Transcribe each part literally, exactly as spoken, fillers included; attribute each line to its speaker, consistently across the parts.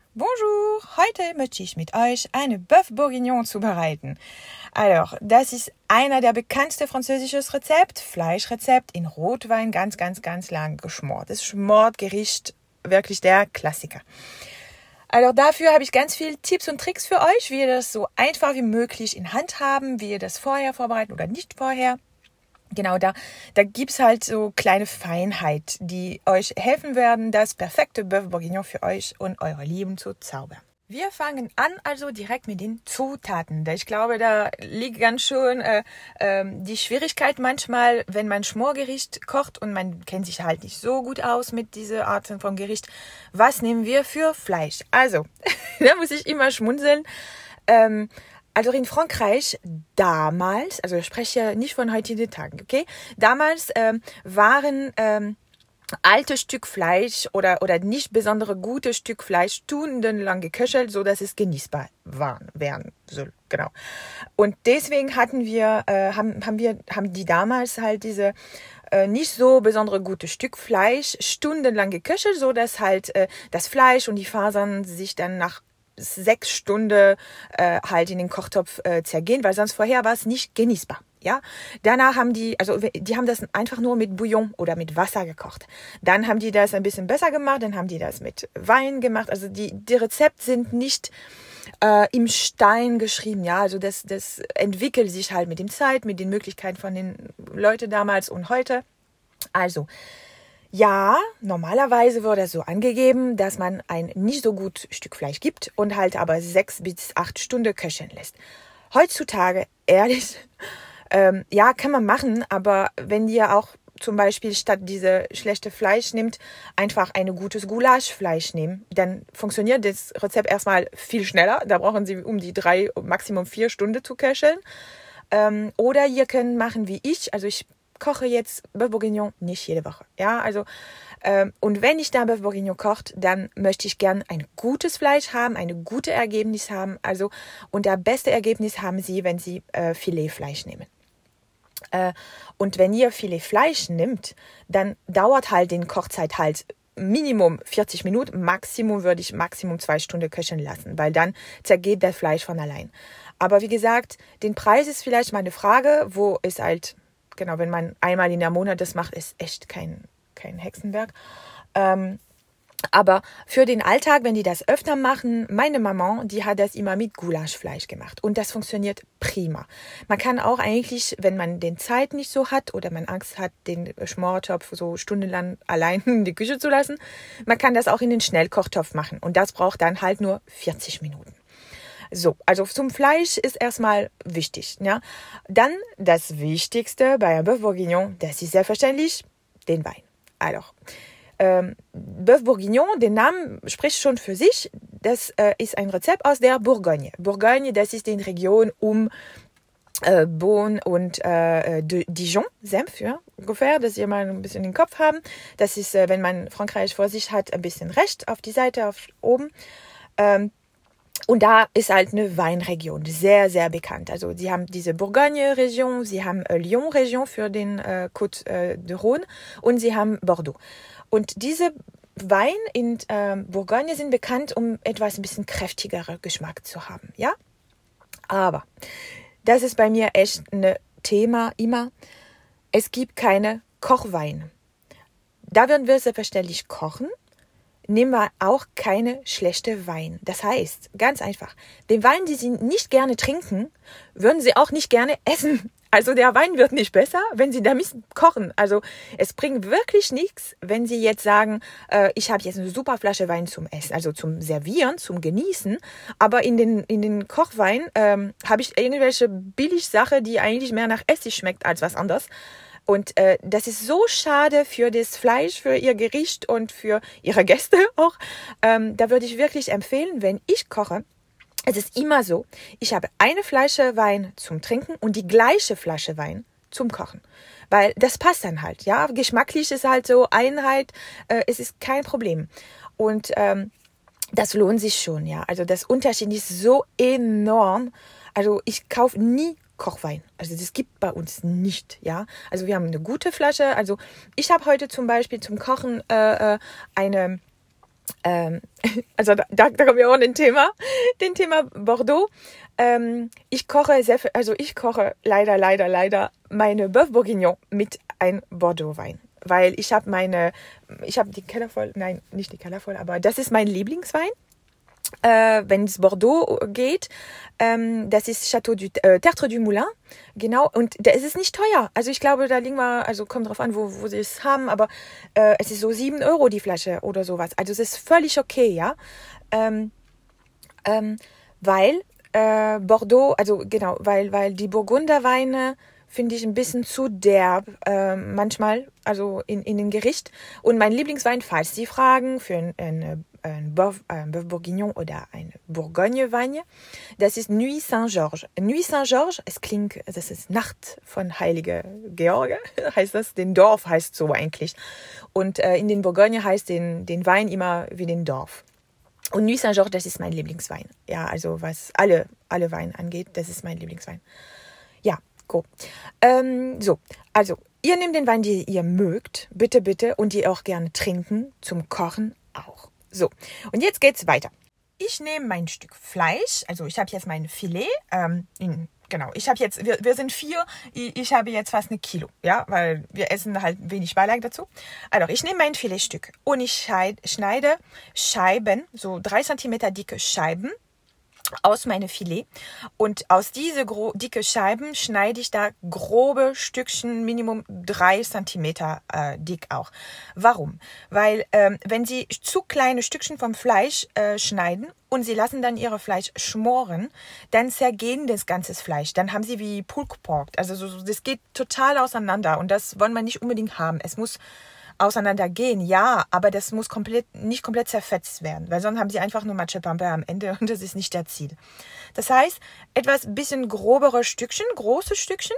Speaker 1: Bonjour, heute möchte ich mit euch eine Bœuf Bourguignon zubereiten. Alors, das ist einer der bekanntesten französischen Rezepte, Fleischrezept in Rotwein, ganz, ganz, ganz lang geschmort. Das Schmortgericht, wirklich der Klassiker. Also dafür habe ich ganz viele Tipps und Tricks für euch, wie ihr das so einfach wie möglich in Hand haben, wie ihr das vorher vorbereiten oder nicht vorher. Genau, da, da gibt's halt so kleine Feinheiten, die euch helfen werden, das perfekte Bœuf Bourguignon für euch und eure Lieben zu zaubern. Wir fangen an also direkt mit den Zutaten. Ich glaube, da liegt ganz schön äh, äh, die Schwierigkeit manchmal, wenn man Schmorgericht kocht und man kennt sich halt nicht so gut aus mit dieser Art von Gericht. Was nehmen wir für Fleisch? Also, da muss ich immer schmunzeln. Ähm, Also in Frankreich damals, also ich spreche nicht von heutigen Tagen, okay? Damals ähm, waren ähm, alte Stück Fleisch oder oder nicht besondere gute Stück Fleisch stundenlang geköchelt, so dass es genießbar waren, werden soll, genau. Und deswegen hatten wir, äh, haben haben wir haben die damals halt diese äh, nicht so besondere gute Stück Fleisch stundenlang geköchelt, so dass halt äh, das Fleisch und die Fasern sich dann nach sechs Stunden äh, halt in den Kochtopf äh, zergehen, weil sonst vorher war es nicht genießbar. Ja, danach haben die, also die haben das einfach nur mit Bouillon oder mit Wasser gekocht. Dann haben die das ein bisschen besser gemacht, dann haben die das mit Wein gemacht. Also die, die Rezepte sind nicht äh, im Stein geschrieben. Ja, also das, das entwickelt sich halt mit dem Zeit, mit den Möglichkeiten von den Leuten damals und heute. Also ja, normalerweise wurde so angegeben, dass man ein nicht so gut Stück Fleisch gibt und halt aber sechs bis acht Stunden köcheln lässt. Heutzutage, ehrlich, ähm, ja, kann man machen, aber wenn ihr auch zum Beispiel statt diese schlechte Fleisch nimmt, einfach ein gutes Goulaschfleisch nehmen, dann funktioniert das Rezept erstmal viel schneller. Da brauchen sie um die drei, Maximum vier Stunden zu köcheln. Ähm, oder ihr könnt machen wie ich, also ich koche jetzt Bœuf Bourguignon nicht jede Woche. Ja, also ähm, und wenn ich da Bœuf Bourguignon kocht, dann möchte ich gern ein gutes Fleisch haben, ein gutes Ergebnis haben. Also und das beste Ergebnis haben Sie, wenn Sie äh, Filetfleisch nehmen. Äh, und wenn ihr Filetfleisch nimmt, dann dauert halt den Kochzeit halt Minimum vierzig Minuten, Maximum würde ich Maximum zwei Stunden köcheln lassen, weil dann zergeht das Fleisch von allein. Aber wie gesagt, den Preis ist vielleicht mal eine Frage, wo ist halt Genau, wenn man einmal in der Monat das macht, ist echt kein, kein Hexenwerk. Ähm, aber für den Alltag, wenn die das öfter machen, meine Mama, die hat das immer mit Gulaschfleisch gemacht. Und das funktioniert prima. Man kann auch eigentlich, wenn man den Zeit nicht so hat oder man Angst hat, den Schmortopf so stundenlang allein in die Küche zu lassen, man kann das auch in den Schnellkochtopf machen. Und das braucht dann halt nur vierzig Minuten. So, also zum Fleisch ist erstmal wichtig. Ja? Dann das Wichtigste bei einem Bœuf Bourguignon, das ist selbstverständlich den Wein. Also, ähm, Bœuf Bourguignon, der Name spricht schon für sich. Das äh, ist ein Rezept aus der Bourgogne. Bourgogne, das ist die Region um äh, Beaune und äh, Dijon, Senf, ja, ungefähr, dass ihr mal ein bisschen den Kopf haben. Das ist, äh, wenn man Frankreich vor sich hat, ein bisschen rechts auf die Seite, auf oben. Ähm, Und da ist halt eine Weinregion, sehr, sehr bekannt. Also sie haben diese Bourgogne-Region, sie haben äh, Lyon-Region für den äh, Côte äh, de Rhône und sie haben Bordeaux. Und diese Wein in äh, Bourgogne sind bekannt, um etwas ein bisschen kräftigeren Geschmack zu haben, ja? Aber das ist bei mir echt ein Thema immer. Es gibt keine Kochweine. Da werden wir selbstverständlich kochen. Nehmen wir auch keine schlechte Wein. Das heißt, ganz einfach, den Wein, den Sie nicht gerne trinken, würden Sie auch nicht gerne essen. Also der Wein wird nicht besser, wenn Sie damit kochen. Also es bringt wirklich nichts, wenn Sie jetzt sagen, äh, ich habe jetzt eine super Flasche Wein zum Essen, also zum Servieren, zum Genießen, aber in den, in den Kochwein ähm, habe ich irgendwelche Billigsache, die eigentlich mehr nach Essig schmeckt als was anderes. Und äh, das ist so schade für das Fleisch, für ihr Gericht und für ihre Gäste auch. Ähm, da würde ich wirklich empfehlen, wenn ich koche, es ist immer so, ich habe eine Flasche Wein zum Trinken und die gleiche Flasche Wein zum Kochen. Weil das passt dann halt, ja. Geschmacklich ist halt so Einheit, äh, es ist kein Problem. Und ähm, das lohnt sich schon, ja. Also das Unterschied ist so enorm. Also ich kaufe nie Kochwein. Also das gibt bei uns nicht, ja. Also wir haben eine gute Flasche. Also ich habe heute zum Beispiel zum Kochen äh, eine Ähm, also da, da kommen wir auch in den Thema, den Thema Bordeaux. Ähm, ich koche sehr viel, also ich koche leider, leider, leider meine Bœuf Bourguignon mit einem Bordeaux-Wein. Weil ich habe meine, ich habe die Keller voll, nein, nicht die Keller voll, aber das ist mein Lieblingswein. Äh, wenn es Bordeaux geht, ähm, das ist Château du äh, Tertre du Moulin, genau, und da ist es nicht teuer. Also ich glaube, da liegen wir, also kommt drauf an, wo, wo sie es haben, aber äh, es ist so sieben Euro die Flasche oder sowas. Also es ist völlig okay, ja, ähm, ähm, weil äh, Bordeaux, also genau, weil, weil die Burgunderweine finde ich ein bisschen zu derb, äh, manchmal, also in, in den Gericht. Und mein Lieblingswein, falls Sie fragen, für ein, ein, ein Bœuf, ein Bœuf Bourguignon oder ein Bourgogne-Wein, das ist Nuit Saint-Georges. Nuit Saint-Georges, es klingt, das ist Nacht von Heilige George, heißt das, den Dorf heißt so eigentlich. Und äh, in den Bourgogne heißt den, den Wein immer wie den Dorf. Und Nuit Saint-Georges, das ist mein Lieblingswein. Ja, also was alle, alle Weine angeht, das ist mein Lieblingswein. Ja. Ähm, so, also ihr nehmt den Wein, den ihr mögt, bitte, bitte, und die auch gerne trinken, zum Kochen auch. So, und jetzt geht's weiter. Ich nehme mein Stück Fleisch, also ich habe jetzt mein Filet, ähm, in, genau, ich habe jetzt, wir, wir sind vier, ich, ich habe jetzt fast ein Kilo, ja, weil wir essen halt wenig Beilage dazu. Also ich nehme mein Filetstück und ich schneide Scheiben, so drei Zentimeter dicke Scheiben, aus meinem Filet, und aus diese gro- dicke Scheiben schneide ich da grobe Stückchen, Minimum drei Zentimeter äh, dick auch. Warum? Weil ähm, wenn Sie zu kleine Stückchen vom Fleisch äh, schneiden und Sie lassen dann Ihre Fleisch schmoren, dann zergehen das ganze Fleisch. Dann haben Sie wie Pulled Pork. Also so, das geht total auseinander und das wollen wir nicht unbedingt haben. Es muss auseinandergehen, ja, aber das muss komplett, nicht komplett zerfetzt werden, weil sonst haben sie einfach nur Matschepampe am Ende und das ist nicht der Ziel. Das heißt, etwas bisschen grobere Stückchen, große Stückchen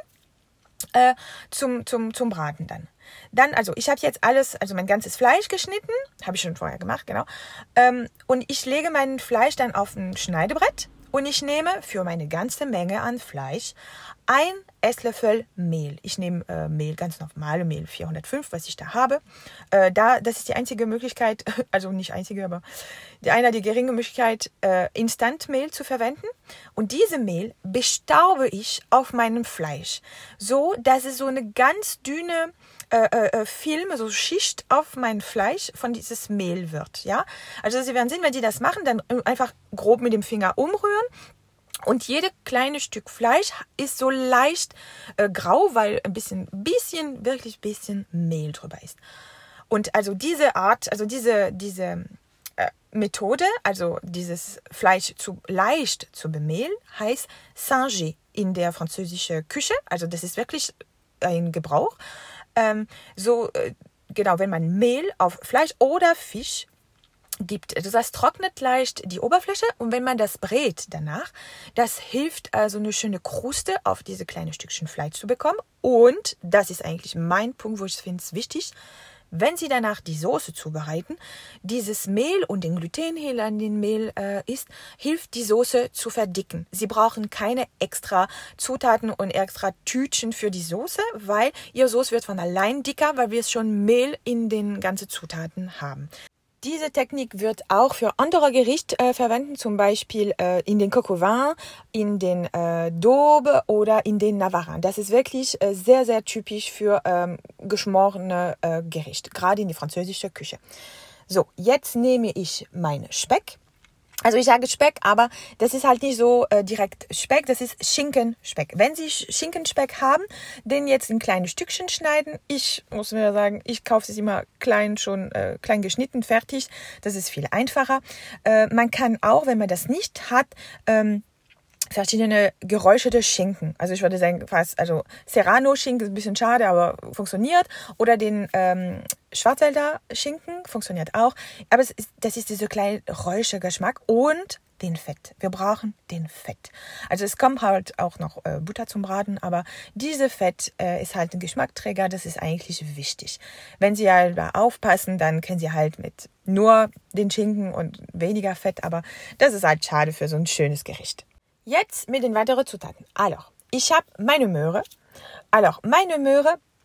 Speaker 1: äh, zum, zum, zum Braten dann. Dann, also ich habe jetzt alles, also mein ganzes Fleisch geschnitten, habe ich schon vorher gemacht, genau, ähm, und ich lege mein Fleisch dann auf ein Schneidebrett und ich nehme für meine ganze Menge an Fleisch ein Esslöffel Mehl. Ich nehme äh, Mehl, ganz normale Mehl, vierhundertfünf, was ich da habe. Äh, da, das ist die einzige Möglichkeit, also nicht einzige, aber die eine die geringe Möglichkeit, äh, Instantmehl zu verwenden. Und diese Mehl bestaube ich auf meinem Fleisch, so dass es so eine ganz dünne äh, äh, Film, so Schicht auf mein Fleisch von dieses Mehl wird. Ja? Also Sie werden sehen, wenn Sie das machen, dann einfach grob mit dem Finger umrühren. Und jedes kleine Stück Fleisch ist so leicht äh, grau, weil ein bisschen, bisschen, wirklich bisschen Mehl drüber ist. Und also diese Art, also diese, diese äh, Methode, also dieses Fleisch zu leicht zu bemehlen, heißt Singer in der französischen Küche. Also das ist wirklich ein Gebrauch. Ähm, so, äh, genau, wenn man Mehl auf Fleisch oder Fisch gibt, also das trocknet leicht die Oberfläche und wenn man das brät danach, das hilft also eine schöne Kruste auf diese kleinen Stückchen Fleisch zu bekommen. Und das ist eigentlich mein Punkt, wo ich finde es wichtig, wenn Sie danach die Soße zubereiten, dieses Mehl und den Glutenhehl an den Mehl äh, ist, hilft die Soße zu verdicken. Sie brauchen keine extra Zutaten und extra Tütchen für die Soße, weil Ihre Soße wird von allein dicker, weil wir es schon Mehl in den ganzen Zutaten haben. Diese Technik wird auch für andere Gerichte äh, verwenden, zum Beispiel äh, in den Coq au vin, in den äh, Daube oder in den Navarin. Das ist wirklich äh, sehr, sehr typisch für ähm, geschmorene äh, Gerichte, gerade in die französische Küche. So, jetzt nehme ich meinen Speck. Also ich sage Speck, aber das ist halt nicht so äh, direkt Speck, das ist Schinkenspeck. Wenn Sie Schinkenspeck haben, den jetzt in kleine Stückchen schneiden. Ich muss mir sagen, ich kaufe es immer klein, schon äh, klein geschnitten, fertig. Das ist viel einfacher. Äh, man kann auch, wenn man das nicht hat, ähm, verschiedene geräucherte Schinken. Also ich würde sagen, fast, also Serrano-Schinken ist ein bisschen schade, aber funktioniert. Oder den ähm, Schwarzwälder Schinken funktioniert auch. Aber es ist, das ist dieser kleine Räuchergeschmack und den Fett. Wir brauchen den Fett. Also es kommt halt auch noch äh, Butter zum Braten, aber diese Fett äh, ist halt ein Geschmackträger. Das ist eigentlich wichtig. Wenn Sie halt da aufpassen, dann können Sie halt mit nur den Schinken und weniger Fett. Aber das ist halt schade für so ein schönes Gericht. Jetzt mit den weiteren Zutaten. Also, ich habe meine Möhre. Also, meine Möhre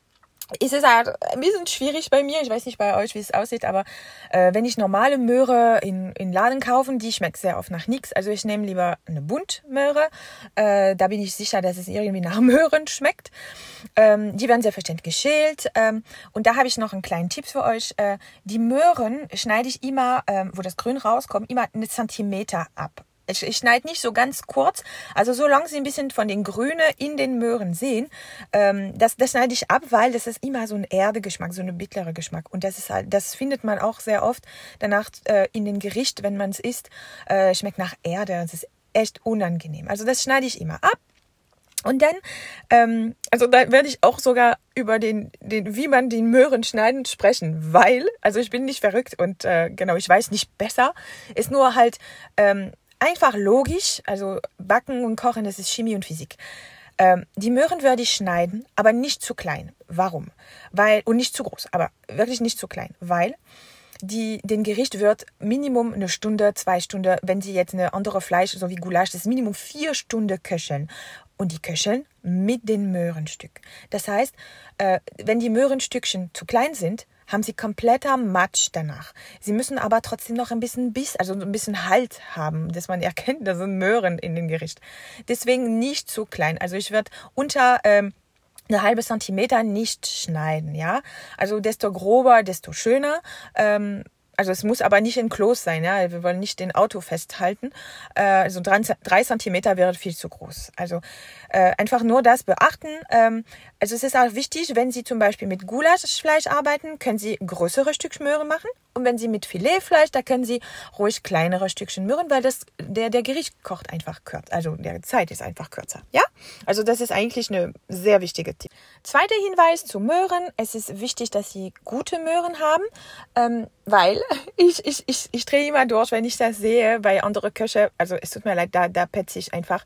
Speaker 1: ist es halt ein bisschen schwierig bei mir. Ich weiß nicht bei euch, wie es aussieht, aber äh, wenn ich normale Möhre in, in Laden kaufen, die schmeckt sehr oft nach nichts. Also ich nehme lieber eine Buntmöhre. Äh, da bin ich sicher, dass es irgendwie nach Möhren schmeckt. Ähm, die werden selbstverständlich geschält. Ähm, und da habe ich noch einen kleinen Tipp für euch. Äh, die Möhren schneide ich immer, ähm, wo das Grün rauskommt, immer einen Zentimeter ab. Ich, ich schneide nicht so ganz kurz, also solange sie ein bisschen von den Grünen in den Möhren sehen, ähm, das, das schneide ich ab, weil das ist immer so ein Erdegeschmack, so ein bitterer Geschmack. Und das ist halt, das findet man auch sehr oft danach äh, in den Gericht, wenn man es isst, äh, schmeckt nach Erde. Das ist echt unangenehm. Also das schneide ich immer ab. Und dann, ähm, also da werde ich auch sogar über den, den, wie man den Möhren schneiden sprechen, weil, also ich bin nicht verrückt und äh, genau, ich weiß nicht besser, ist nur halt ähm, einfach logisch, also Backen und Kochen, das ist Chemie und Physik. Ähm, die Möhren werde ich schneiden, aber nicht zu klein. Warum? Weil, und nicht zu groß, aber wirklich nicht zu klein, weil die, den Gericht wird Minimum eine Stunde, zwei Stunden, wenn sie jetzt eine andere Fleisch, so wie Gulasch, das ist Minimum vier Stunden köcheln. Und die köcheln mit den Möhrenstück. Das heißt, äh, wenn die Möhrenstückchen zu klein sind, haben sie kompletter Matsch danach. Sie müssen aber trotzdem noch ein bisschen Biss, also ein bisschen Halt haben, dass man erkennt, da sind Möhren in dem Gericht. Deswegen nicht zu klein. Also ich werde unter ähm, eine halbe Zentimeter nicht schneiden, ja. Also desto grober, desto schöner. Ähm, Also es muss aber nicht ein Kloß sein, ja. Wir wollen nicht den Auto festhalten. Äh, also drei, drei Zentimeter wäre viel zu groß. Also äh, einfach nur das beachten. Ähm, also es ist auch wichtig, wenn Sie zum Beispiel mit Gulaschfleisch arbeiten, können Sie größere Stückchen Möhren machen. Und wenn Sie mit Filetfleisch, da können Sie ruhig kleinere Stückchen Möhren, weil das der der Gericht kocht einfach kürzer. Also der Zeit ist einfach kürzer, ja. Also das ist eigentlich eine sehr wichtige Tipp. Zweiter Hinweis zu Möhren: Es ist wichtig, dass Sie gute Möhren haben, ähm, weil Ich, ich, ich, ich drehe immer durch, wenn ich das sehe bei anderen Köchen. Also es tut mir leid, da, da petze ich einfach.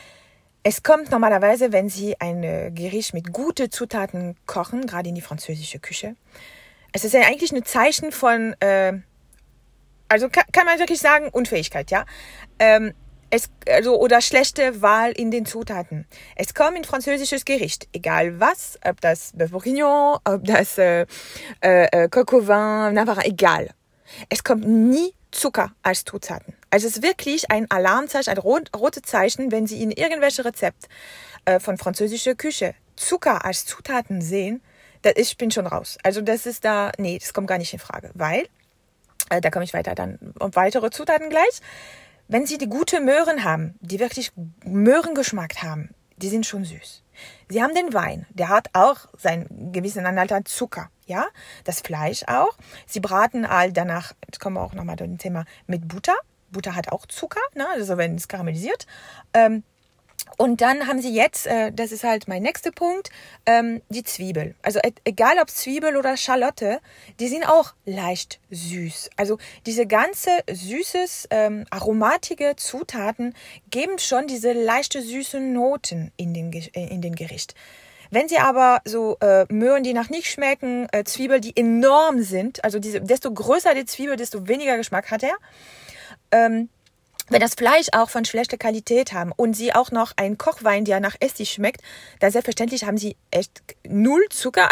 Speaker 1: Es kommt normalerweise, wenn Sie ein Gericht mit guten Zutaten kochen, gerade in die französische Küche. Es ist ja eigentlich ein Zeichen von, äh, also kann, kann man wirklich sagen, Unfähigkeit, ja. Ähm, Es, also, oder schlechte Wahl in den Zutaten. Es kommt ein französisches Gericht, egal was, ob das Bœuf Bourguignon, ob das äh, äh, Coq au vin, Navarra, egal. Es kommt nie Zucker als Zutaten. Also es ist wirklich ein Alarmzeichen, ein rot, rotes Zeichen, wenn Sie in irgendwelche Rezept äh, von französischer Küche Zucker als Zutaten sehen, das, ich bin schon raus. Also das ist da, nee, das kommt gar nicht in Frage, weil, äh, da komme ich weiter dann um weitere Zutaten gleich. Wenn Sie die gute Möhren haben, die wirklich Möhrengeschmack haben, die sind schon süß. Sie haben den Wein, der hat auch seinen gewissen Anteil an Zucker, ja, das Fleisch auch. Sie braten all danach, jetzt kommen wir auch nochmal zu dem Thema, mit Butter. Butter hat auch Zucker, ne, also wenn es karamellisiert. Ähm, Und dann haben Sie jetzt, äh, das ist halt mein nächster Punkt, ähm, die Zwiebel. Also e- egal ob Zwiebel oder Schalotte, die sind auch leicht süß. Also diese ganze süßes, ähm, aromatige Zutaten geben schon diese leichte süßen Noten in den, Ge- in den Gericht. Wenn Sie aber so äh, Möhren, die nach nichts schmecken, äh, Zwiebel, die enorm sind, also diese, desto größer die Zwiebel, desto weniger Geschmack hat er. Ähm, Wenn das Fleisch auch von schlechter Qualität haben und Sie auch noch einen Kochwein, der nach Essig schmeckt, dann selbstverständlich haben Sie echt null Zucker.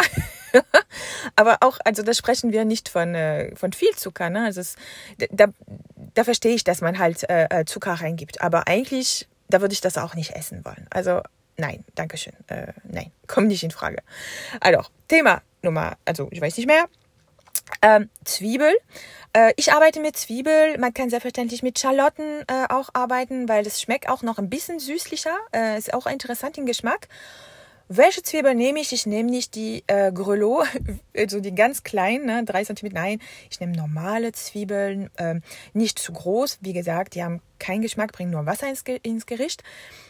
Speaker 1: Aber auch, also da sprechen wir nicht von, äh, von viel Zucker. Ne? Also es, da, da verstehe ich, dass man halt äh, Zucker reingibt. Aber eigentlich, da würde ich das auch nicht essen wollen. Also nein, Dankeschön. Äh, nein, kommt nicht in Frage. Also, Thema Nummer, also ich weiß nicht mehr. Ähm, Zwiebel. Äh, ich arbeite mit Zwiebel. Man kann selbstverständlich mit Schalotten äh, auch arbeiten, weil das schmeckt auch noch ein bisschen süßlicher. Äh, ist auch interessant im Geschmack. Welche Zwiebel nehme ich? Ich nehme nicht die äh, Grelot, also die ganz kleinen, ne, drei Zentimeter. Nein, ich nehme normale Zwiebeln, äh, nicht zu groß. Wie gesagt, die haben keinen Geschmack, bringen nur Wasser ins, ins Gericht.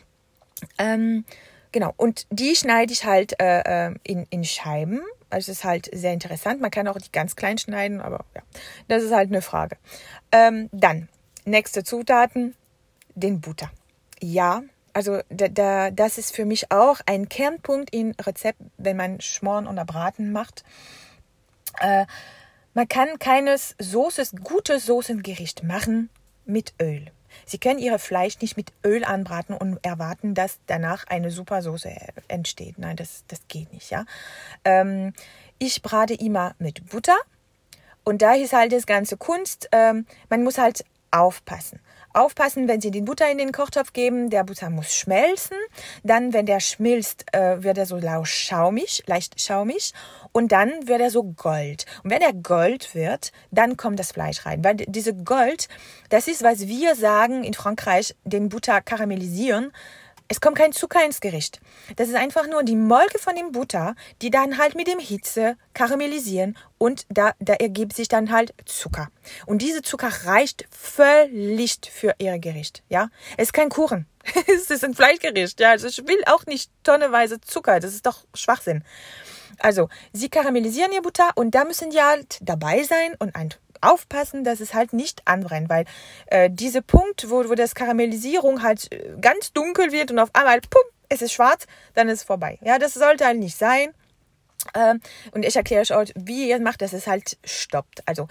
Speaker 1: Ähm, genau, und die schneide ich halt äh, in, in Scheiben. Also es ist halt sehr interessant. Man kann auch die ganz klein schneiden, aber ja, das ist halt eine Frage. Ähm, dann, nächste Zutaten, den Butter. Ja, also da, da, das ist für mich auch ein Kernpunkt im Rezept, wenn man Schmoren oder Braten macht. Äh, man kann keines Soßes, gutes Soßengericht machen mit Öl. Sie können Ihr Fleisch nicht mit Öl anbraten und erwarten, dass danach eine super Soße entsteht. Nein, das, das geht nicht, ja. Ähm, ich brate immer mit Butter und da ist halt das ganze Kunst. Ähm, man muss halt aufpassen. Aufpassen, wenn Sie die Butter in den Kochtopf geben, der Butter muss schmelzen. Dann, wenn der schmilzt, äh, wird er so lau schaumig, leicht schaumig. Und dann wird er so gold. Und wenn er gold wird, dann kommt das Fleisch rein. Weil diese Gold, das ist, was wir sagen in Frankreich, den Butter karamellisieren. Es kommt kein Zucker ins Gericht. Das ist einfach nur die Molke von dem Butter, die dann halt mit dem Hitze karamellisieren und da, da ergibt sich dann halt Zucker. Und diese Zucker reicht völlig für ihr Gericht, ja. Es ist kein Kuchen. Es ist ein Fleischgericht, ja. Also ich will auch nicht tonneweise Zucker. Das ist doch Schwachsinn. Also, sie karamellisieren ihr Butter und da müssen die halt dabei sein und ein aufpassen, dass es halt nicht anbrennt, weil äh, diese Punkt, wo, wo das Karamellisierung halt äh, ganz dunkel wird und auf einmal, pum, es ist schwarz, dann ist es vorbei. Ja, das sollte halt nicht sein. Ähm, und ich erkläre euch auch, wie ihr macht, dass es halt stoppt. Also,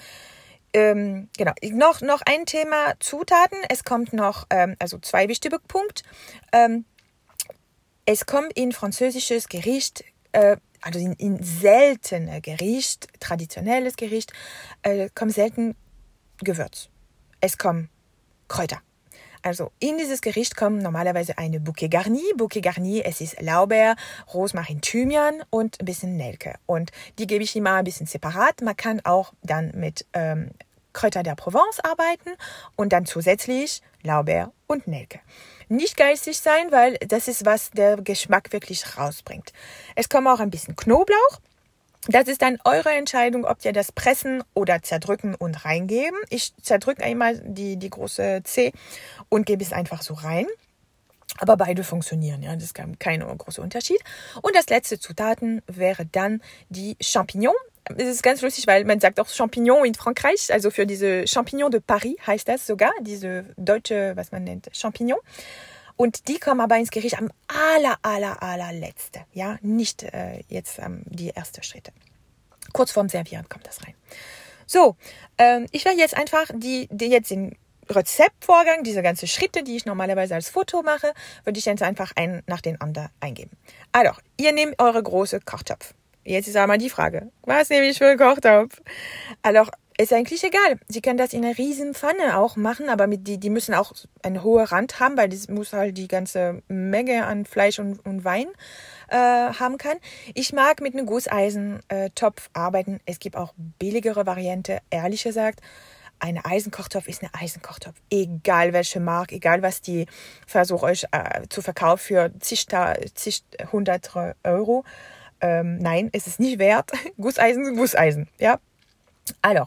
Speaker 1: ähm, genau. Noch, noch ein Thema Zutaten. Es kommt noch, ähm, also zwei wichtige Punkte. Ähm, es kommt in französisches Gericht, äh, also in, in seltene Gericht, traditionelles Gericht, äh, kommt selten Gewürz. Es kommen Kräuter. Also in dieses Gericht kommen normalerweise eine Bouquet Garni. Bouquet Garni, es ist Laubeer, Rosmarin, Thymian und ein bisschen Nelke. Und die gebe ich immer ein bisschen separat. Man kann auch dann mit ähm, Kräuter der Provence arbeiten und dann zusätzlich Laubeer und Nelke. Nicht geistig sein, weil das ist, was der Geschmack wirklich rausbringt. Es kommt auch ein bisschen Knoblauch. Das ist dann eure Entscheidung, ob ihr das pressen oder zerdrücken und reingeben. Ich zerdrücke einmal die, die große C und gebe es einfach so rein. Aber beide funktionieren, ja, das ist kein, kein großer Unterschied. Und das letzte Zutaten wäre dann die Champignon. Es ist ganz lustig, weil man sagt auch Champignon in Frankreich, also für diese Champignon de Paris heißt das sogar, diese deutsche, was man nennt, Champignon. Und die kommen aber ins Gericht am aller, aller, allerletzte, ja, nicht äh, jetzt ähm, die ersten Schritte. Kurz vorm Servieren kommt das rein. So, ähm, ich werde jetzt einfach die, die jetzt den Rezeptvorgang, diese ganzen Schritte, die ich normalerweise als Foto mache, würde ich jetzt einfach einen nach den anderen eingeben. Also, ihr nehmt eure große Kochtopf. Jetzt ist einmal die Frage, was nehme ich für einen Kochtopf? Also, ist eigentlich egal. Sie können das in einer riesen Pfanne auch machen, aber mit die, die müssen auch einen hohen Rand haben, weil das muss halt die ganze Menge an Fleisch und, und Wein äh, haben kann. Ich mag mit einem Gusseisentopf äh, arbeiten. Es gibt auch billigere Variante, ehrlich gesagt. Eine Eisenkochtopf ist eine Eisenkochtopf. Egal welche Marke, egal was die versucht euch äh, zu verkaufen für zig, zig hundert Euro. Ähm, nein, es ist nicht wert. Gusseisen, Gusseisen, ja. Also,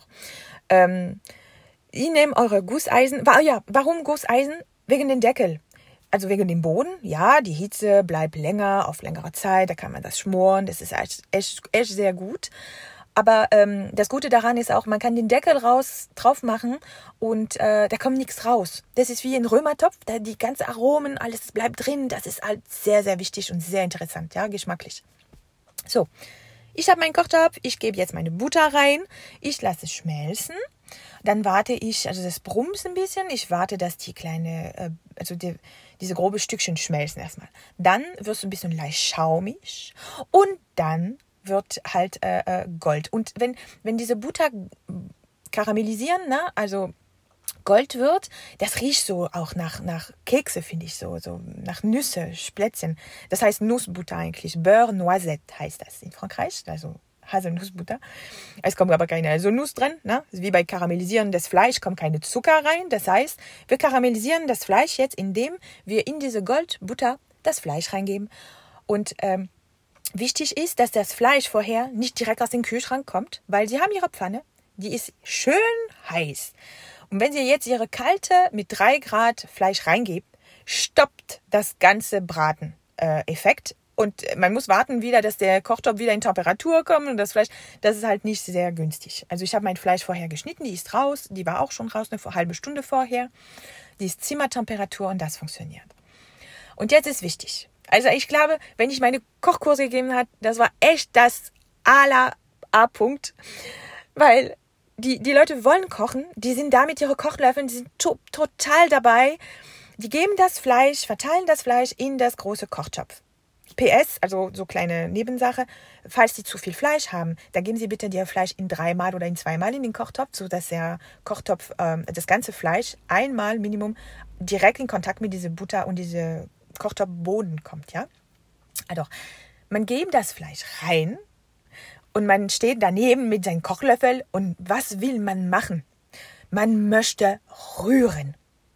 Speaker 1: ähm, ihr nehmt eure Gusseisen. Ja, warum Gusseisen? Wegen dem Deckel. Also wegen dem Boden. Ja, die Hitze bleibt länger, auf längere Zeit. Da kann man das schmoren. Das ist echt, echt, echt sehr gut. Aber ähm, das Gute daran ist auch, man kann den Deckel raus drauf machen und äh, da kommt nichts raus. Das ist wie ein Römertopf. Da die ganzen Aromen, alles bleibt drin. Das ist halt sehr, sehr wichtig und sehr interessant. Ja, geschmacklich. So. Ich habe meinen Kochtopf, ich gebe jetzt meine Butter rein, ich lasse es schmelzen, dann warte ich, also das brummt ein bisschen, ich warte, dass die kleine, äh, also die, diese grobe Stückchen schmelzen erstmal. Dann wird es ein bisschen leicht schaumig und dann wird halt äh, Gold. Und wenn, wenn diese Butter karamellisieren, ne, also Gold wird, das riecht so auch nach, nach Kekse, finde ich, so, so nach Nüsse, Plätzchen. Das heißt Nussbutter eigentlich. Beurre Noisette heißt das in Frankreich, also Haselnussbutter. Es kommt aber keine also Nuss dran, ne? Wie bei Karamellisieren des Fleisch kommt keine Zucker rein. Das heißt, wir karamellisieren das Fleisch jetzt, indem wir in diese Goldbutter das Fleisch reingeben. Und ähm, wichtig ist, dass das Fleisch vorher nicht direkt aus dem Kühlschrank kommt, weil sie haben ihre Pfanne, die ist schön heiß. Und wenn Sie jetzt Ihre kalte mit drei Grad Fleisch reingebt, stoppt das ganze Braten-Effekt. Äh, und man muss warten wieder, dass der Kochtopf wieder in Temperatur kommt und das Fleisch, das ist halt nicht sehr günstig. Also ich habe mein Fleisch vorher geschnitten, die ist raus, die war auch schon raus, eine halbe Stunde vorher. Die ist Zimmertemperatur und das funktioniert. Und jetzt ist wichtig. Also ich glaube, wenn ich meine Kochkurse gegeben habe, das war echt das aller A-Punkt, weil die, die Leute wollen kochen, die sind da mit ihren Kochlöffeln, die sind to- total dabei. Die geben das Fleisch, verteilen das Fleisch in das große Kochtopf. P S, also so kleine Nebensache, falls Sie zu viel Fleisch haben, dann geben Sie bitte Ihr Fleisch in dreimal oder in zweimal in den Kochtopf, sodass der Kochtopf, ähm, das ganze Fleisch einmal Minimum direkt in Kontakt mit dieser Butter und diesem Kochtopfboden kommt, ja. Also, man gibt das Fleisch rein und man steht daneben mit seinem Kochlöffel und was will man machen? Man möchte rühren.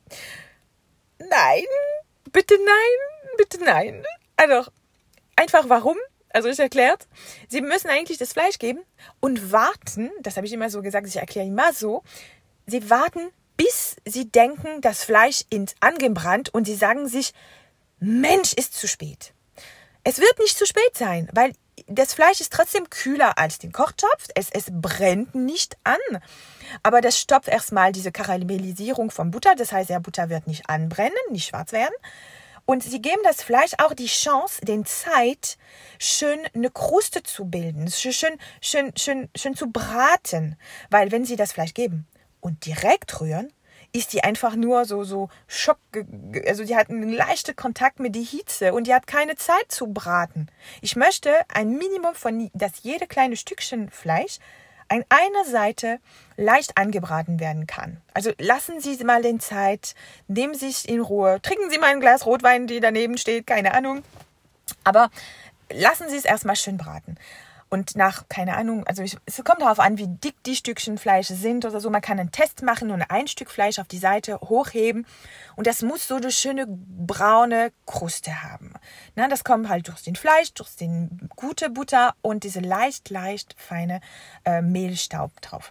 Speaker 1: Nein, bitte nein, bitte nein. Also, einfach warum? Also ich erklärt, Sie müssen eigentlich das Fleisch geben und warten, das habe ich immer so gesagt, ich erkläre immer so, Sie warten, bis Sie denken, das Fleisch ist angebrannt und Sie sagen sich, Mensch, ist zu spät. Es wird nicht zu spät sein, weil das Fleisch ist trotzdem kühler als den Kochtopf, es, es brennt nicht an, aber das stoppt erstmal diese Karamellisierung von Butter, das heißt, der Butter wird nicht anbrennen, nicht schwarz werden. Und sie geben das Fleisch auch die Chance, den Zeit, schön eine Kruste zu bilden, schön, schön, schön, schön zu braten. Weil wenn sie das Fleisch geben und direkt rühren, ist die einfach nur so, so Schock, also die hat einen leichten Kontakt mit der Hitze und die hat keine Zeit zu braten. Ich möchte ein Minimum von, dass jede kleine Stückchen Fleisch an einer Seite leicht angebraten werden kann. Also lassen Sie mal den Zeit, nehmen Sie es in Ruhe, trinken Sie mal ein Glas Rotwein, die daneben steht, keine Ahnung. Aber lassen Sie es erstmal schön braten. Und nach, keine Ahnung, also ich, es kommt darauf an, wie dick die Stückchen Fleisch sind oder so. Man kann einen Test machen und ein Stück Fleisch auf die Seite hochheben. Und das muss so eine schöne braune Kruste haben. Na, das kommt halt durch den Fleisch, durch den gute Butter und diese leicht, leicht feine äh, Mehlstaub drauf.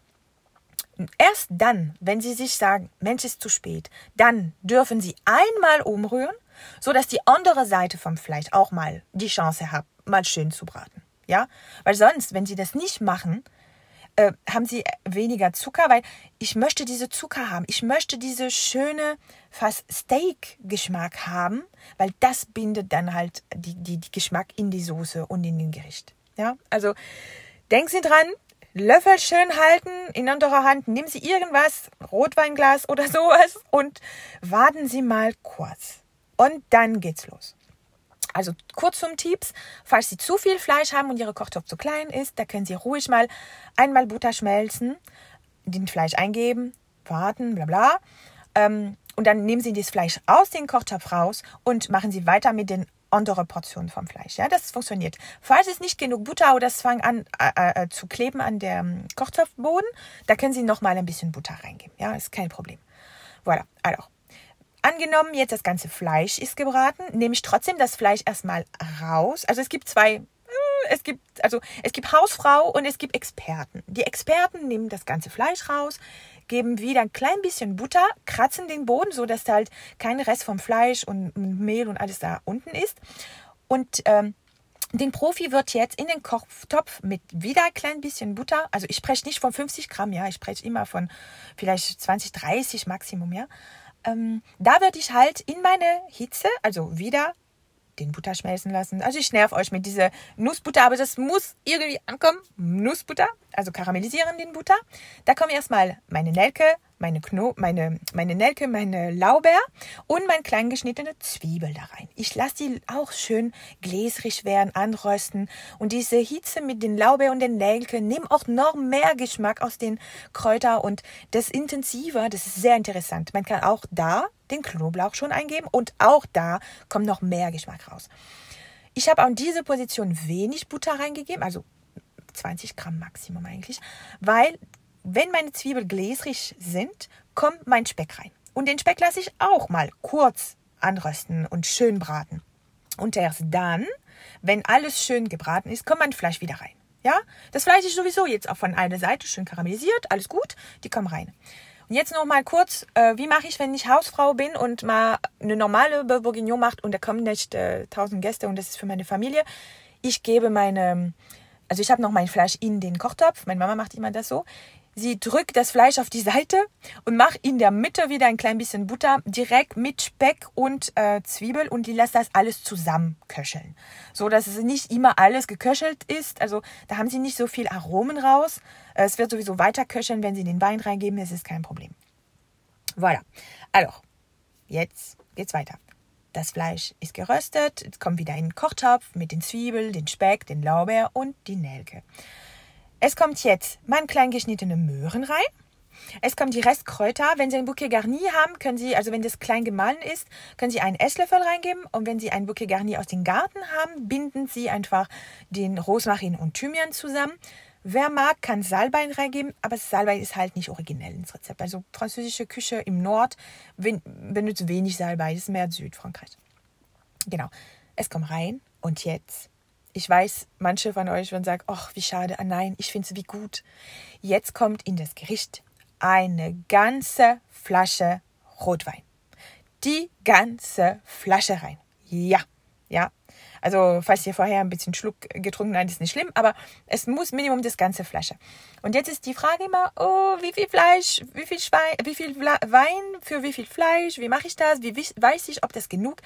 Speaker 1: Und erst dann, wenn Sie sich sagen, Mensch, ist zu spät, dann dürfen Sie einmal umrühren, sodass die andere Seite vom Fleisch auch mal die Chance hat, mal schön zu braten. Ja, weil sonst, wenn Sie das nicht machen, äh, haben Sie weniger Zucker, weil ich möchte diese Zucker haben. Ich möchte diese schöne, fast Steak-Geschmack haben, weil das bindet dann halt die, die, die Geschmack in die Soße und in den Gericht. Ja, also denken Sie dran, Löffel schön halten in anderer Hand, nehmen Sie irgendwas, Rotweinglas oder sowas und warten Sie mal kurz. Und dann geht's los. Also kurz zum Tipps, falls Sie zu viel Fleisch haben und Ihre Kochtopf zu klein ist, da können Sie ruhig mal einmal Butter schmelzen, den Fleisch eingeben, warten, bla bla. Ähm, und dann nehmen Sie das Fleisch aus dem Kochtopf raus und machen Sie weiter mit den anderen Portionen vom Fleisch. Ja, das funktioniert. Falls es nicht genug Butter oder es fängt an äh, äh, zu kleben an der ähm, Kochtopfboden, da können Sie nochmal ein bisschen Butter reingeben. Ja, ist kein Problem. Voilà, also. Angenommen, jetzt das ganze Fleisch ist gebraten, nehme ich trotzdem das Fleisch erstmal raus. Also es gibt zwei, es gibt, also es gibt Hausfrau und es gibt Experten. Die Experten nehmen das ganze Fleisch raus, geben wieder ein klein bisschen Butter, kratzen den Boden, sodass da halt kein Rest vom Fleisch und Mehl und alles da unten ist. Und ähm, den Profi wird jetzt in den Kochtopf mit wieder ein klein bisschen Butter, also ich spreche nicht von fünfzig Gramm, ja, ich spreche immer von vielleicht zwanzig, dreißig Maximum, ja. Ähm, da werde ich halt in meine Hitze, also wieder den Butter schmelzen lassen. Also ich nerv euch mit dieser Nussbutter, aber das muss irgendwie ankommen. Nussbutter, also karamellisieren den Butter. Da kommen erstmal meine Nelke, meine Kno, meine, meine Nelke, meine Laubeer und mein klein geschnittene Zwiebel da rein. Ich lasse die auch schön gläsrig werden, anrösten. Und diese Hitze mit den Laubeer und den Nelke nimmt auch noch mehr Geschmack aus den Kräutern und das intensiver, das ist sehr interessant. Man kann auch da den Knoblauch schon eingeben und auch da kommt noch mehr Geschmack raus. Ich habe an diese Position wenig Butter reingegeben, also zwanzig Gramm Maximum eigentlich, weil wenn meine Zwiebeln gläsrig sind, kommt mein Speck rein. Und den Speck lasse ich auch mal kurz anrösten und schön braten. Und erst dann, wenn alles schön gebraten ist, kommt mein Fleisch wieder rein. Ja, das Fleisch ist sowieso jetzt auch von einer Seite schön karamellisiert, alles gut, die kommen rein. Und jetzt noch mal kurz, äh, wie mache ich, wenn ich Hausfrau bin und mal eine normale Bœuf Bourguignon macht und da kommen nicht äh, tausend Gäste und das ist für meine Familie. Ich gebe meine, also ich habe noch mein Fleisch in den Kochtopf, meine Mama macht immer das so. Sie drückt das Fleisch auf die Seite und macht in der Mitte wieder ein klein bisschen Butter direkt mit Speck und äh, Zwiebel und die lässt das alles zusammen köcheln. So, dass es nicht immer alles geköchelt ist. Also da haben sie nicht so viel Aromen raus. Es wird sowieso weiter köcheln, wenn sie den Wein reingeben. Das ist kein Problem. Voilà. Alors, jetzt geht's weiter. Das Fleisch ist geröstet. Es kommt wieder in den Kochtopf mit den Zwiebeln, den Speck, den Lorbeer und die Nelke. Es kommt jetzt mein klein geschnittene Möhren rein. Es kommt die Restkräuter. Wenn Sie ein Bouquet Garni haben, können Sie, also wenn das klein gemahlen ist, können Sie einen Esslöffel reingeben. Und wenn Sie ein Bouquet Garni aus dem Garten haben, binden Sie einfach den Rosmarin und Thymian zusammen. Wer mag, kann Salbei reingeben, aber Salbei ist halt nicht originell ins Rezept. Also französische Küche im Nord benutzt wenig Salbei, das ist mehr Südfrankreich. Genau, es kommt rein und jetzt... Ich weiß, manche von euch werden sagen, ach, wie schade, ah nein, ich finde es wie gut. Jetzt kommt in das Gericht eine ganze Flasche Rotwein. Die ganze Flasche rein. Ja, ja. Also, falls ihr vorher ein bisschen Schluck getrunken habt, ist nicht schlimm, aber es muss Minimum das ganze Flasche. Und jetzt ist die Frage immer, oh, wie viel Fleisch, wie viel Schwein, wie viel Wein für wie viel Fleisch, wie mache ich das, wie weiß ich, ob das genug?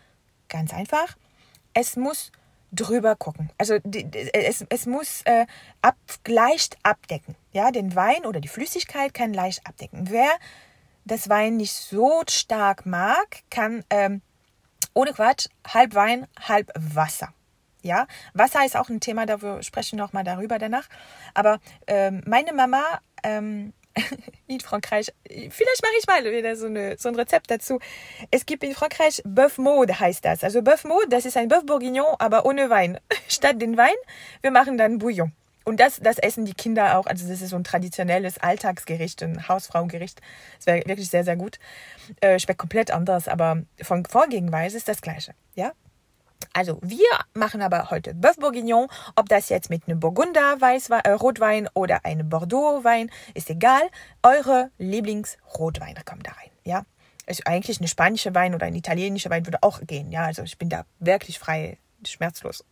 Speaker 1: Ganz einfach, es muss drüber gucken. Also die, es, es muss äh, ab, leicht abdecken. Ja, den Wein oder die Flüssigkeit kann leicht abdecken. Wer das Wein nicht so stark mag, kann ähm, ohne Quatsch halb Wein, halb Wasser. Ja, Wasser ist auch ein Thema, da wir sprechen noch mal darüber danach. Aber ähm, meine Mama ähm, in Frankreich, vielleicht mache ich mal wieder so, eine, so ein Rezept dazu. Es gibt in Frankreich Bœuf Maude, heißt das. Also Bœuf Maude, das ist ein Bœuf Bourguignon, aber ohne Wein. Statt den Wein, wir machen dann Bouillon. Und das, das essen die Kinder auch. Also das ist so ein traditionelles Alltagsgericht, ein Hausfrauengericht. Das wäre wirklich sehr, sehr gut. Äh, schmeckt komplett anders, aber von Vorgegenweise ist das Gleiche. Ja? Also wir machen aber heute Bœuf Bourguignon, ob das jetzt mit einem Burgunder Weißwein, äh, Rotwein oder einem Bordeaux Wein, ist egal. Eure Lieblingsrotweine kommen da rein, ja. Also eigentlich eine spanische Wein oder ein italienischer Wein würde auch gehen, ja. Also ich bin da wirklich frei, schmerzlos.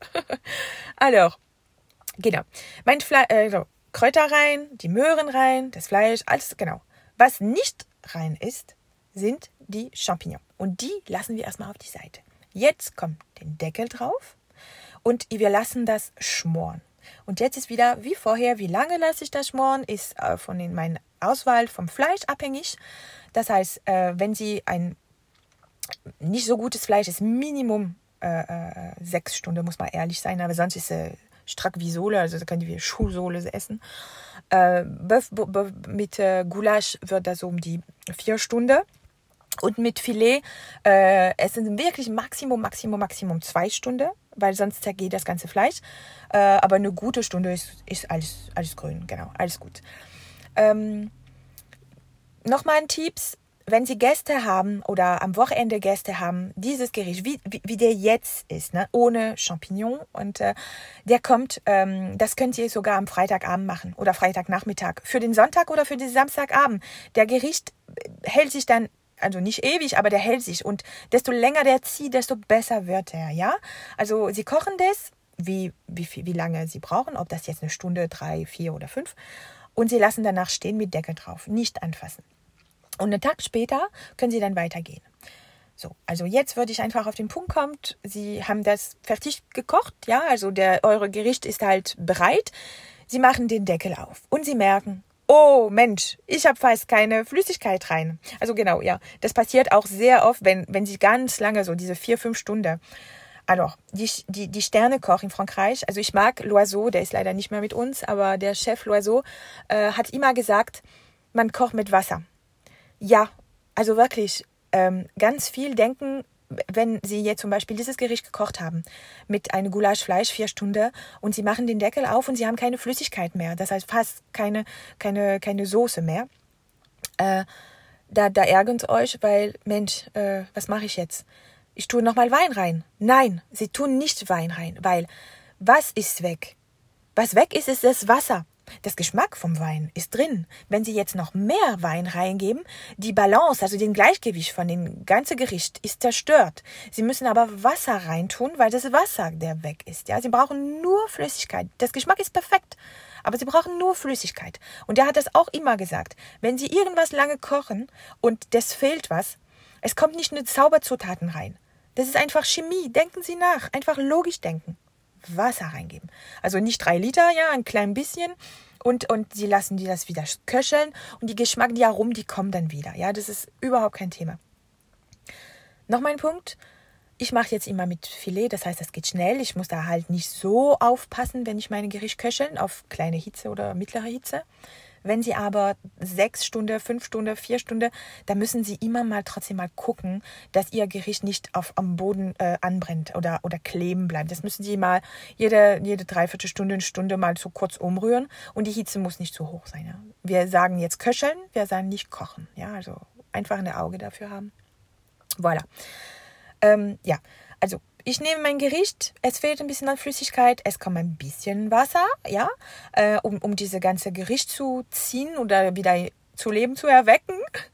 Speaker 1: Also, genau. Mein Fle- äh, so, Kräuter rein, die Möhren rein, das Fleisch, alles genau. Was nicht rein ist, sind die Champignons. Und die lassen wir erstmal auf die Seite. Jetzt kommt den Deckel drauf und wir lassen das schmoren. Und jetzt ist wieder wie vorher, wie lange lasse ich das schmoren, ist äh, von den, meiner Auswahl vom Fleisch abhängig. Das heißt, äh, wenn Sie ein nicht so gutes Fleisch ist, Minimum äh, äh, sechs Stunden, muss man ehrlich sein, aber sonst ist es äh, strack wie Sohle, also da können wir Schuhsohle essen. Äh, Bœuf, Bœuf mit äh, Gulasch wird das so um die vier Stunden. Und mit Filet, äh, es sind wirklich Maximum, Maximum, Maximum zwei Stunden, weil sonst zergeht das ganze Fleisch. Äh, aber eine gute Stunde ist, ist alles, alles grün, genau, alles gut. Ähm, Nochmal ein Tipps, wenn Sie Gäste haben oder am Wochenende Gäste haben, dieses Gericht, wie, wie, wie der jetzt ist, ne, ohne Champignon, und äh, der kommt, ähm, das könnt ihr sogar am Freitagabend machen oder Freitagnachmittag. Für den Sonntag oder für den Samstagabend. Der Gericht hält sich dann, also nicht ewig, aber der hält sich. Und desto länger der zieht, desto besser wird er, ja. Also Sie kochen das, wie, wie, wie lange Sie brauchen, ob das jetzt eine Stunde, drei, vier oder fünf. Und Sie lassen danach stehen mit Deckel drauf, nicht anfassen. Und einen Tag später können Sie dann weitergehen. So, also jetzt würde ich einfach auf den Punkt kommen. Sie haben das fertig gekocht, ja, also der, eure Gericht ist halt bereit. Sie machen den Deckel auf und Sie merken, oh Mensch, ich habe fast keine Flüssigkeit rein. Also genau, ja, das passiert auch sehr oft, wenn, wenn Sie ganz lange, so diese vier, fünf Stunden. Also, die, die, die Sternekoch in Frankreich, also ich mag Loiseau, der ist leider nicht mehr mit uns, aber der Chef Loiseau äh, hat immer gesagt, man kocht mit Wasser. Ja, also wirklich, ähm, ganz viel denken, wenn Sie jetzt zum Beispiel dieses Gericht gekocht haben, mit einem Gulaschfleisch vier Stunden und Sie machen den Deckel auf und Sie haben keine Flüssigkeit mehr, das heißt fast keine, keine, keine Soße mehr, äh, da, da ärgert es euch, weil, Mensch, äh, was mache ich jetzt? Ich tue nochmal Wein rein. Nein, Sie tun nicht Wein rein, weil was ist weg? Was weg ist, ist das Wasser. Das Geschmack vom Wein ist drin. Wenn Sie jetzt noch mehr Wein reingeben, die Balance, also den Gleichgewicht von dem ganzen Gericht ist zerstört. Sie müssen aber Wasser reintun, weil das Wasser der weg ist. Ja, Sie brauchen nur Flüssigkeit. Das Geschmack ist perfekt, Aber sie brauchen nur Flüssigkeit. Und der hat das auch immer gesagt. Wenn sie irgendwas lange kochen und das fehlt was, es kommt nicht eine Zauberzutaten rein. Das ist einfach Chemie. Denken Sie nach. Einfach logisch denken. Wasser reingeben. Also nicht drei Liter, ja, ein klein bisschen. Und, und sie lassen die das wieder köcheln. Und die Geschmack, die Aromen, die kommen dann wieder. Ja, das ist überhaupt kein Thema. Noch mein Punkt. Ich mache jetzt immer mit Filet, das heißt, das geht schnell. Ich muss da halt nicht so aufpassen, wenn ich meine Gericht köcheln, auf kleine Hitze oder mittlere Hitze. Wenn Sie aber sechs Stunden, fünf Stunden, vier Stunden, da müssen Sie immer mal trotzdem mal gucken, dass Ihr Gericht nicht auf, am Boden äh, anbrennt oder, oder kleben bleibt. Das müssen Sie mal jede, jede Dreiviertelstunde, eine Stunde mal so kurz umrühren und die Hitze muss nicht zu hoch sein. Ja? Wir sagen jetzt köcheln, wir sagen nicht kochen. Ja? Also einfach ein Auge dafür haben. Voilà. Ähm, ja, also ich nehme mein Gericht, es fehlt ein bisschen an Flüssigkeit, es kommt ein bisschen Wasser, ja, äh, um, um diese ganze Gericht zu ziehen oder wieder zu Leben zu erwecken.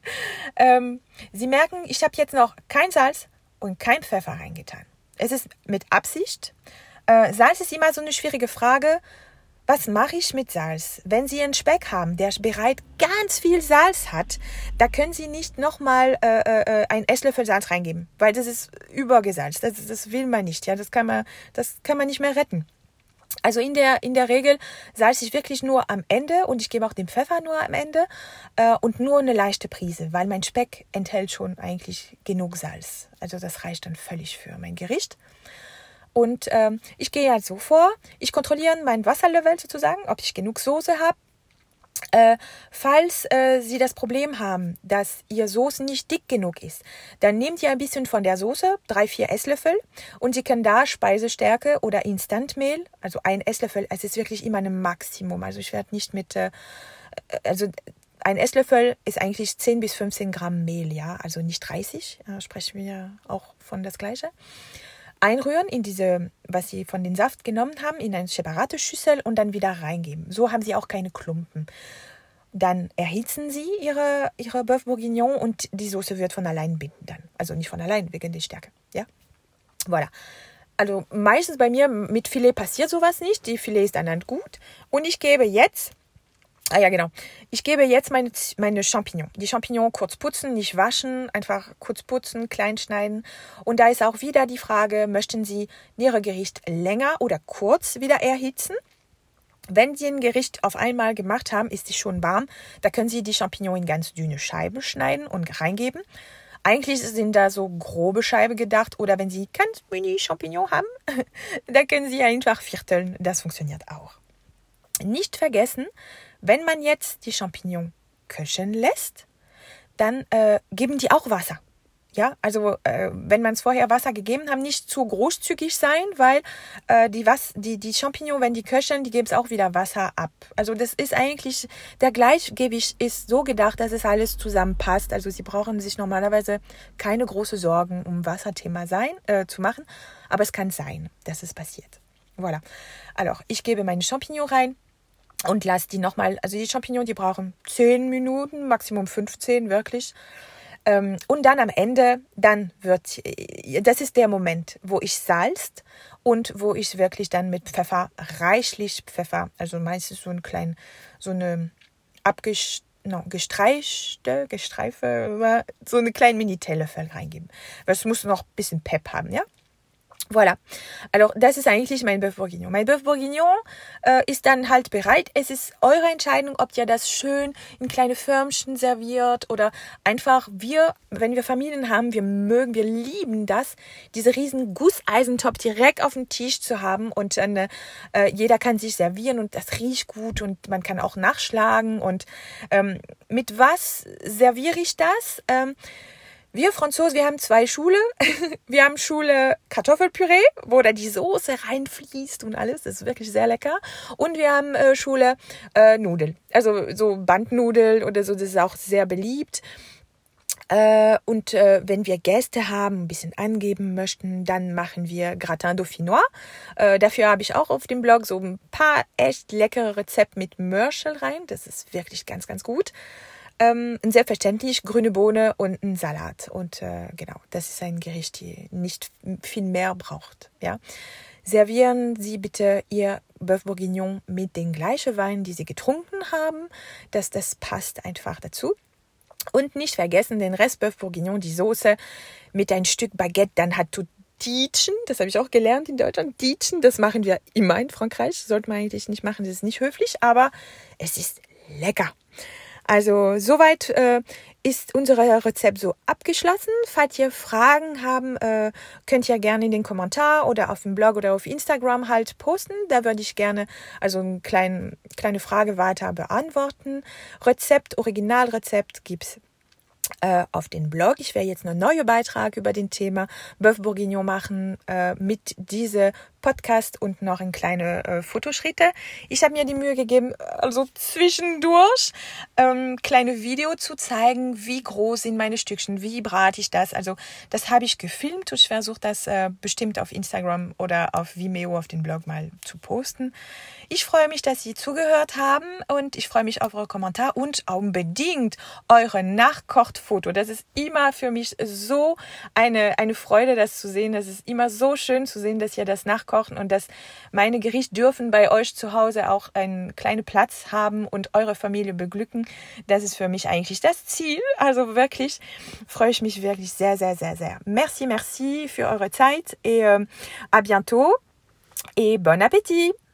Speaker 1: ähm, Sie merken, ich habe jetzt noch kein Salz und kein Pfeffer reingetan. Es ist mit Absicht. Äh, Salz ist immer so eine schwierige Frage. Was mache ich mit Salz? Wenn Sie einen Speck haben, der bereits ganz viel Salz hat, da können Sie nicht nochmal äh, äh, einen Esslöffel Salz reingeben, weil das ist übergesalzt. Das, das will man nicht. Ja, das kann man, das kann man nicht mehr retten. Also in der, in der Regel salze ich wirklich nur am Ende und ich gebe auch den Pfeffer nur am Ende äh, und nur eine leichte Prise, weil mein Speck enthält schon eigentlich genug Salz. Also das reicht dann völlig für mein Gericht. Und ähm, ich gehe halt so vor, ich kontrolliere mein Wasserlevel sozusagen, ob ich genug Soße habe. Äh, falls äh, Sie das Problem haben, dass Ihr Soße nicht dick genug ist, dann nehmt ihr ein bisschen von der Soße, drei, vier Esslöffel, und Sie können da Speisestärke oder Instantmehl, also ein Esslöffel, es ist wirklich immer ein Maximum. Also ich werde nicht mit, äh, also ein Esslöffel ist eigentlich zehn bis fünfzehn Gramm Mehl, ja, also nicht dreißig, da sprechen wir ja auch von das Gleiche. Einrühren in diese, was Sie von den Saft genommen haben, in eine separate Schüssel und dann wieder reingeben. So haben Sie auch keine Klumpen. Dann erhitzen Sie Ihre, Ihre Bœuf Bourguignon und die Soße wird von allein binden dann. Also nicht von allein, wegen der Stärke. Ja? Voilà. Also meistens bei mir mit Filet passiert sowas nicht. Die Filet ist dann gut. Und ich gebe jetzt... Ah ja, genau. Ich gebe jetzt meine, meine Champignons. Die Champignons kurz putzen, nicht waschen, einfach kurz putzen, klein schneiden. Und da ist auch wieder die Frage, möchten Sie Ihr Gericht länger oder kurz wieder erhitzen? Wenn Sie ein Gericht auf einmal gemacht haben, ist es schon warm. Da können Sie die Champignons in ganz dünne Scheiben schneiden und reingeben. Eigentlich sind da so grobe Scheiben gedacht. Oder wenn Sie ganz mini Champignons haben, da können Sie einfach vierteln. Das funktioniert auch. Nicht vergessen, wenn man jetzt die Champignons köcheln lässt, dann äh, geben die auch Wasser. Ja, also äh, wenn man es vorher Wasser gegeben haben, nicht zu großzügig sein, weil äh, die, Was- die, die Champignons, wenn die köcheln, die geben es auch wieder Wasser ab. Also das ist eigentlich, der Gleichgewicht ist so gedacht, dass es alles zusammenpasst. Also Sie brauchen sich normalerweise keine große Sorgen um Wasserthema sein, äh, zu machen, aber es kann sein, dass es passiert. Voilà. Also ich gebe meine Champignons rein. Und lass die nochmal, also die Champignons, die brauchen zehn Minuten, Maximum fünfzehn, wirklich. Ähm, und dann am Ende, dann wird, das ist der Moment, wo ich salzt und wo ich wirklich dann mit Pfeffer, reichlich Pfeffer, also meistens so ein klein, so eine abgesch, no, gestreichte, gestreife, so eine kleine Mini-Teelöffel reingeben. Das muss noch ein bisschen Pep haben, ja. Voilà. Alors, das ist eigentlich mein Bœuf Bourguignon. Mein Bœuf Bourguignon äh, ist dann halt bereit. Es ist eure Entscheidung, ob ihr das schön in kleine Förmchen serviert oder einfach wir, wenn wir Familien haben, wir mögen, wir lieben das, diese riesen Gusseisentopf direkt auf dem Tisch zu haben und dann äh, jeder kann sich servieren und das riecht gut und man kann auch nachschlagen und ähm, mit was serviere ich das? Ähm, Wir Franzosen, wir haben zwei Schule. Wir haben Schule Kartoffelpüree, wo da die Soße reinfließt und alles. Das ist wirklich sehr lecker. Und wir haben äh, Schule äh, Nudeln. Also so Bandnudeln oder so, das ist auch sehr beliebt. Äh, und äh, wenn wir Gäste haben, ein bisschen angeben möchten, dann machen wir Gratin Dauphinois. Äh, dafür habe ich auch auf dem Blog so ein paar echt leckere Rezepte mit Mörschel rein. Das ist wirklich ganz, ganz gut. Ähm, selbstverständlich grüne Bohne und ein Salat. Und äh, genau, das ist ein Gericht, die nicht viel mehr braucht. Ja. Servieren Sie bitte Ihr Bœuf Bourguignon mit den gleichen Wein, die Sie getrunken haben. Das, das passt einfach dazu. Und nicht vergessen, den Rest Bœuf Bourguignon, die Soße mit ein Stück Baguette, dann hat du Dietschen, das habe ich auch gelernt in Deutschland. Dietschen, das machen wir immer in Frankreich. Sollte man eigentlich nicht machen, das ist nicht höflich, aber es ist lecker. Also soweit äh, ist unser Rezept so abgeschlossen. Falls ihr Fragen haben, äh, könnt ihr gerne in den Kommentar oder auf dem Blog oder auf Instagram halt posten. Da würde ich gerne also eine kleine, kleine Frage weiter beantworten. Rezept, Originalrezept gibt's äh, auf den Blog. Ich werde jetzt einen neuen Beitrag über den Thema Bœuf Bourguignon machen äh, mit diesem Podcast und noch in kleine äh, Fotoschritte. Ich habe mir die Mühe gegeben, also zwischendurch ähm, kleine Video zu zeigen, wie groß sind meine Stückchen, wie brate ich das. Also das habe ich gefilmt und ich versuche das äh, bestimmt auf Instagram oder auf Vimeo auf den Blog mal zu posten. Ich freue mich, dass Sie zugehört haben und ich freue mich auf eure Kommentare und unbedingt eure Nachkochtfoto. Das ist immer für mich so eine, eine Freude, das zu sehen. Das ist immer so schön zu sehen, dass ihr das nachkocht und dass meine Gerichte dürfen bei euch zu Hause auch einen kleinen Platz haben und eure Familie beglücken. Das ist für mich eigentlich das Ziel. Also wirklich freue ich mich wirklich sehr, sehr, sehr, sehr. Merci, merci für eure Zeit et euh, à bientôt et bon appétit!